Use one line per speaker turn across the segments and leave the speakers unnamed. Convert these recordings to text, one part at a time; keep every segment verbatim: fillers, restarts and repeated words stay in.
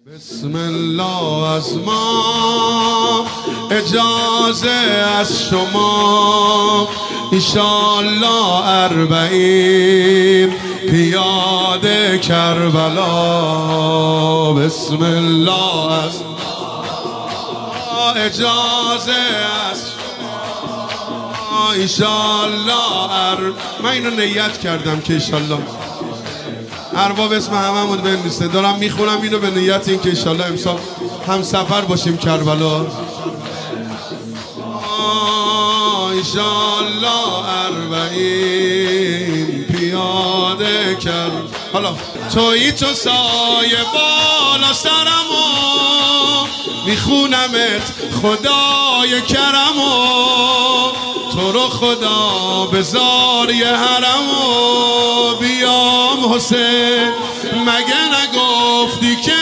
بسم الله از ما، اجازه از شما، ایشالله اربعین پیاده کربلا. بسم الله از ما، اجازه از شما، ایشالله ار من اینو نیت کردم که ایشالله ارباب اسم هممون بنویسه. دارم میخونم اینو به نیت این که انشالله امسال هم سفر باشیم کربلا. انشالله اربعین پیاده کرد. حالا تویی تو سایه بالا سرمو، میخونمت خدای کرمو، تو رو خدا بذار یه حرمو. بیام حسین مگه نگفتی که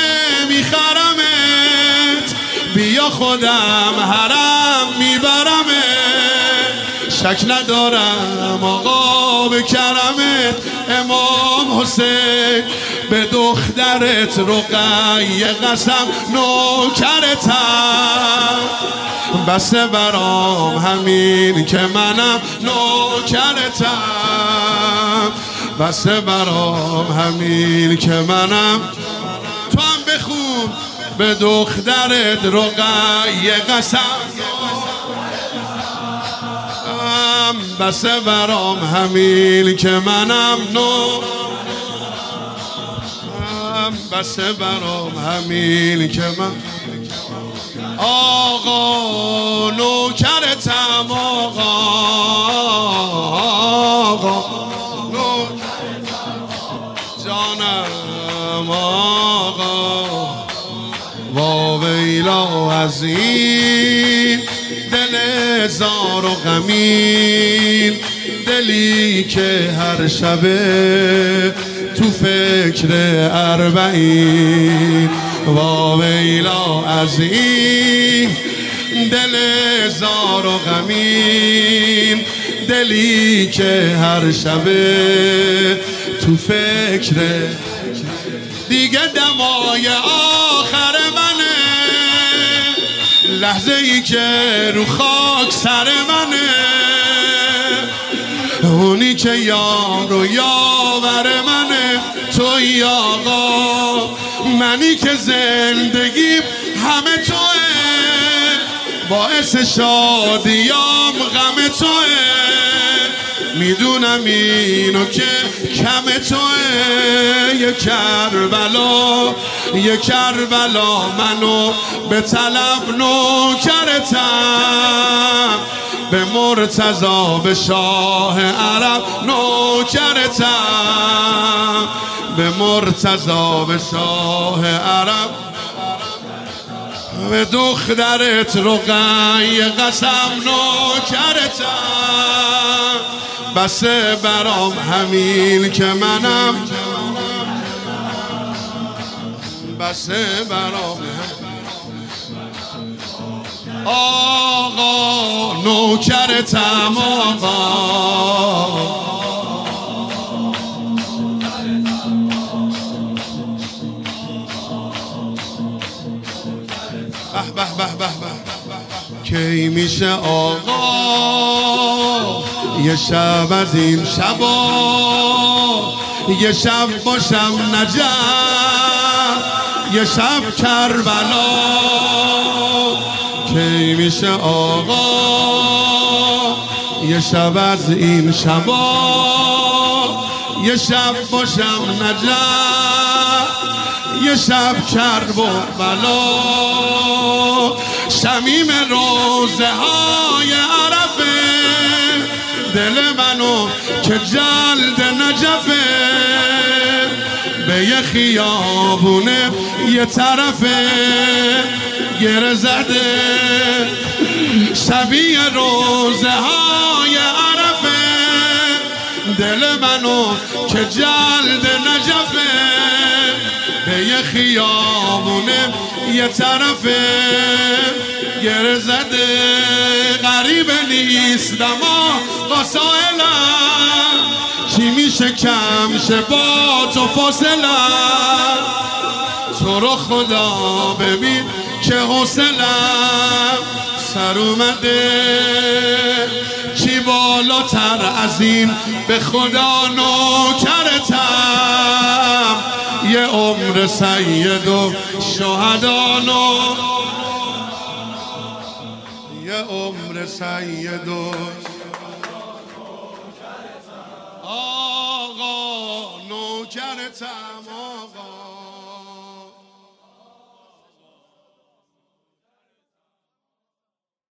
میخرمت، بیا خودم حرم میبرمت. شک ندارم آقا به کرمت، امام حسین به دخترت رقیه قسم نوکرتم. بسه برام همین که منم نوکرتم، بسه برام همین که منم. تو هم بخون به دخترت رقیه قسم، بسه برام همین که منم نو، بسه برام همین که من آقا نوکرتم. آقا آقا جانم آقا، واویلا از این دل زار و غمین، دلی که هر شبه تو فکر اربعین. واویلا از این دل زار و غمین، دلی که هر شبه تو فکر. دیگه دمای آخر منه، لحظه ای که رو خاک سر منه، اونی که یار و یاور منه. توی آقا منی که زندگیم همه توه، باعث شادیام غم توه. میدونم اینو که کم توه. یه کربلا یه کربلا منو به طلب نوکرتم، به مرتضی به شاه عرب نوکرتم، به مرتضی به شاه عرب، به دخترت رقیه قسم نوکرتم. بسه برام همین که منم، بسه برام آقا نوکرتم. آقا به به به به به کی میشه آقا یه شب از این شبا، یه شب باشم نجف، یه شب کربلا. کی میشه آقا یه شب از این شبا، یه شب باشم نجف، یه شب کرب و بلا. شمیم روزه های عرفه، دل منو که جلد نجفه، به یه خیابونه یه طرفه گره زده. شبیه روزه های عرفه، دل منو که جلد نجفه، به یه خیابونه یه طرفه گره زده. غریب نیستم آقا سائلم، چی میشه کم شه با تو فاصله، تو رو خدا ببین که حوصلم سر اومده، چی بالاتر از این به خدا نوکرتم، یه عمر سید و شهدانو، یه عمر سید و آقا نوکرتم آقا.